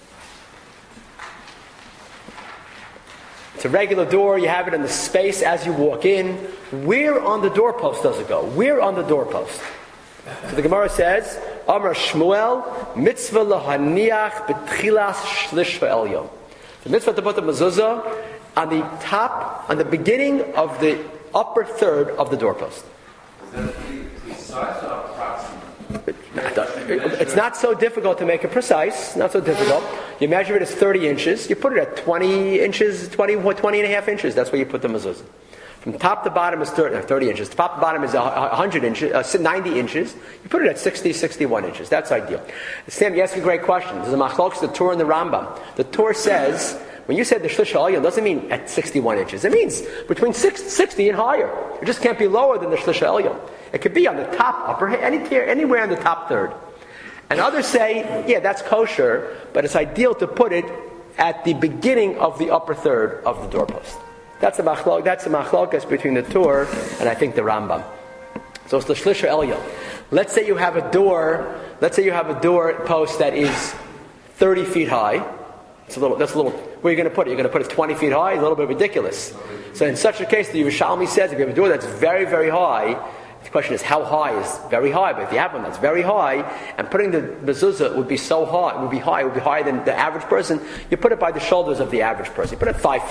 It's a regular door. You have it in the space as you walk in. Where on the doorpost does it go? Where on the doorpost? So the Gemara says, Amar Shmuel, mitzvah lahaniach betchilas shlish va'elyon. The mitzvah to put the mezuzah on the top, on the beginning of the upper third of the doorpost. Is that precise or approximate? It's not so difficult to make it precise. Not so difficult. You measure it as thirty inches. You put it at twenty inches, twenty, twenty and a half inches. That's where you put the mezuzah. From top to bottom is thirty, thirty inches. Top to bottom is one hundred inches, uh, ninety inches. You put it at sixty, sixty-one inches. That's ideal. Sam, you ask a great question. There's a machlokes, the Torah and the Rambam. The Torah says, when you said the Shlish Ha'elyon, doesn't mean at sixty-one inches. It means between sixty and higher. It just can't be lower than the Shlish Ha'elyon. It could be on the top, upper, any, anywhere in the top third. And others say, yeah, that's kosher, but it's ideal to put it at the beginning of the upper third of the doorpost. That's the machlok. That's the machlokas between the Torah and I think the Rambam. So it's the Shlish Ha'elyon. Let's say you have a door. Let's say you have a door post that is thirty feet high. It's a little. That's a little. Where are you going to put it? You're going to put it twenty feet high. A little bit ridiculous. So in such a case, the Yerushalmi says, if you have a door that's very, very high, the question is how high is very high. But if you have one that's very high, and putting the mezuzah would be so high, it would be high, it would be higher than the average person. You put it by the shoulders of the average person. You put it five feet.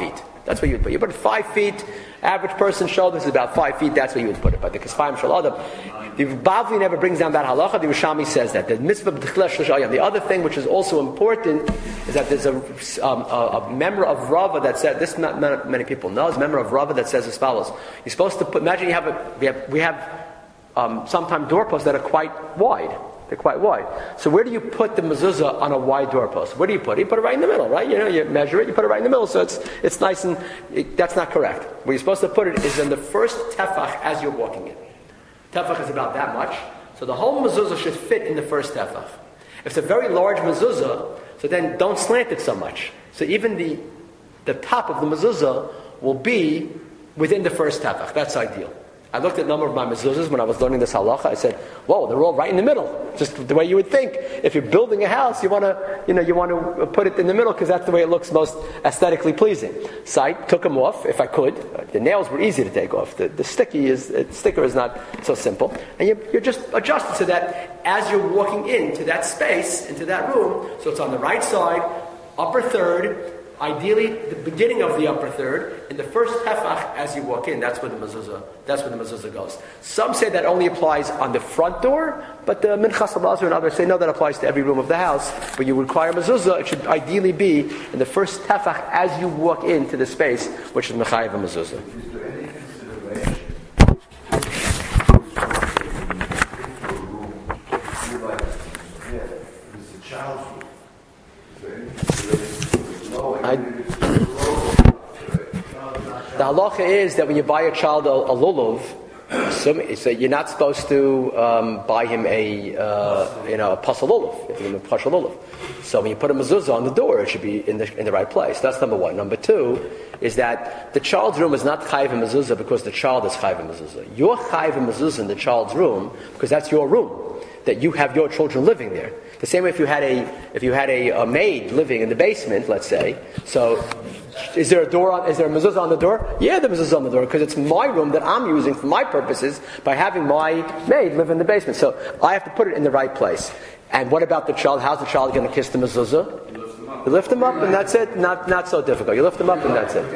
That's where you would put it. You put it five feet. Average person's shoulders is about five feet. That's where you would put it. But the Kaspaim Shal Adam, the Bavli never brings down that halacha. The Rishami says that. The mitzvah b'tchila shlosh. The other thing which is also important is that there's a, um, a, a member of Rava that said this. Not, not many people know. It's a member of Rava that says as follows: you're supposed to put. Imagine you have a. We have. We have um, sometimes doorposts that are quite wide. They're quite wide. So where do you put the mezuzah on a wide doorpost? Where do you put it? You put it right in the middle, right? You know, you measure it, you put it right in the middle, so it's it's nice and it, that's not correct. Where you're supposed to put it is in the first tefach as you're walking in. Tefach is about that much, so the whole mezuzah should fit in the first tefach. If it's a very large mezuzah, so then don't slant it so much. So even the the top of the mezuzah will be within the first tefach. That's ideal. I looked at a number of my mezuzahs when I was learning this halacha. I said, "Whoa, they're all right in the middle." Just the way you would think. If you're building a house, you want to, you know, you want to put it in the middle because that's the way it looks most aesthetically pleasing. So I took them off if I could. The nails were easy to take off. The, the sticky is the sticker is not so simple, and you, you're just adjusted so that as you're walking into that space, into that room, so it's on the right side, upper third. Ideally, the beginning of the upper third, in the first tefach as you walk in, that's where the mezuzah, that's where the mezuzah goes. Some say that only applies on the front door, but the Minchas Elazar and others say no, that applies to every room of the house. When you require mezuzah, it should ideally be in the first tefach as you walk into the space, which is mechayev a mezuzah. Is there any consideration like, yeah, it's a child's room. Is there any consideration? I, the halacha is that when you buy a child a, a lulav, so, so you're not supposed to um, buy him a uh, you know a pasal lulav. You have to give him a pasal lulav. So when you put a mezuzah on the door, it should be in the in the right place. That's number one. Number two is that the child's room is not chayiv and mezuzah because the child is chayiv and mezuzah. You're chayiv and mezuzah in the child's room because that's your room, that you have your children living there. The same way if you had a if you had a, a maid living in the basement, let's say. So, is there a door on? Is there a mezuzah on the door? Yeah, the mezuzah is on the door because it's my room that I'm using for my purposes by having my maid live in the basement. So I have to put it in the right place. And what about the child? How's the child going to kiss the mezuzah? You lift him up, you lift him up and that's it. Not not so difficult. You lift him up and that's it.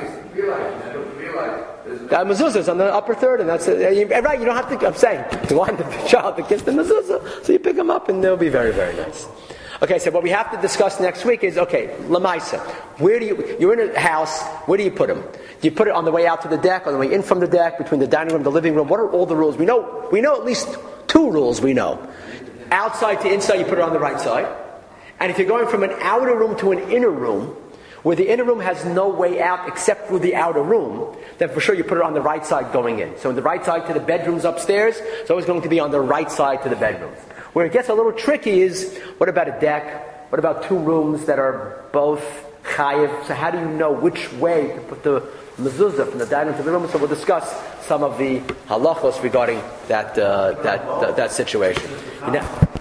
That mezuzah is on the upper third, and that's it. Right, you don't have to, I'm saying, you want the child to kiss the mezuzah, so you pick him up, and they'll be very, very nice. Okay, so what we have to discuss next week is, okay, lamaisa. Where do you, you're in a house, where do you put him? Do you put it on the way out to the deck, on the way in from the deck, between the dining room, the living room? What are all the rules? We know, we know at least two rules we know. Outside to inside, you put it on the right side. And if you're going from an outer room to an inner room, where the inner room has no way out except through the outer room, then for sure you put it on the right side going in. So the right side to the bedrooms upstairs, it's always going to be on the right side to the bedrooms. Where it gets a little tricky is, what about a deck? What about two rooms that are both chayiv? So how do you know which way to put the mezuzah from the dining room to the room? So we'll discuss some of the halachos regarding that uh, that, that that situation. You know,